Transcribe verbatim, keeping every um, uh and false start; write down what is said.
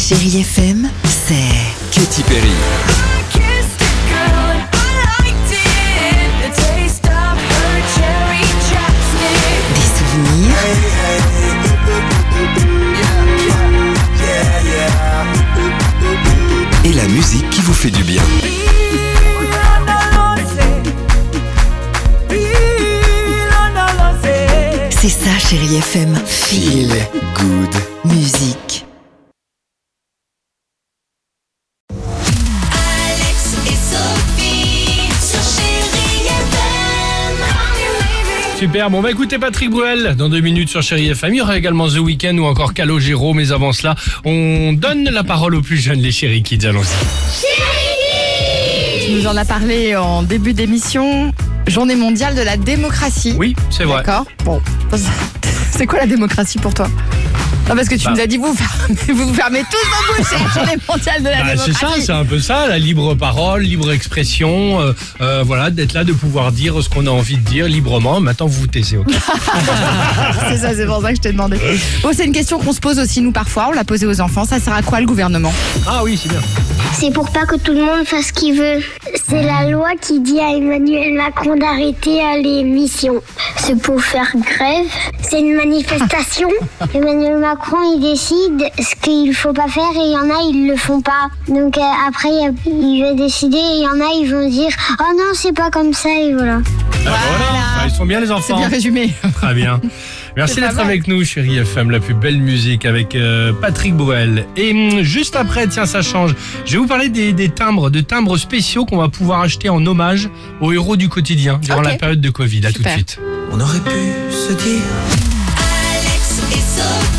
Chérie F M, c'est Katy Perry. des souvenirs Et la musique qui vous fait du bien. C'est ça, Chérie F M. Feel good. Musique. Alex et Sophie sur Chérie F M. Super, bon on va écouter Patrick Bruel dans deux minutes sur Chérie F M. Il y aura également The Weeknd ou encore Calogero, mais avant cela, on donne la parole aux plus jeunes, les Chérie Kids, allons-y. Tu nous en as parlé en début d'émission. Journée mondiale de la démocratie. Oui, c'est vrai. D'accord. Bon, c'est quoi la démocratie pour toi? Non, parce que tu Bah. nous as dit, vous fermez, vous fermez tous vos bouches, c'est la journée mondiale de la Bah, c'est démocratie. ça, c'est un peu ça, la libre parole, libre expression, euh, euh, voilà, d'être là, de pouvoir dire ce qu'on a envie de dire librement. Maintenant, vous vous taisez, ok? C'est ça, c'est pour ça que je t'ai demandé. Bon, c'est une question qu'on se pose aussi, nous, parfois. On l'a posée aux enfants. Ça sert à quoi, le gouvernement? Ah oui, c'est bien. C'est pour pas que tout le monde fasse ce qu'il veut. C'est la loi qui dit à Emmanuel Macron d'arrêter euh, les missions. C'est pour faire grève. C'est une manifestation. Emmanuel Macron, il décide ce qu'il faut pas faire et il y en a, ils le font pas. Donc euh, après, il y a- il va décider et il y en a, ils vont dire « Oh non, c'est pas comme ça » et voilà. Ah, voilà. Ah, ils sont bien les C'est enfants. bien résumé. Très bien. Merci C'est pas d'être mal. avec nous, Chérie F M, la plus belle musique avec euh, Patrick Bruel. Et hum, juste après, tiens, ça change. Je vais vous parler des, des timbres, de timbres spéciaux qu'on va pouvoir acheter en hommage aux héros du quotidien durant Ok. la période de Covid. À tout de Super. suite. On aurait pu se dire. Alex et Sophie.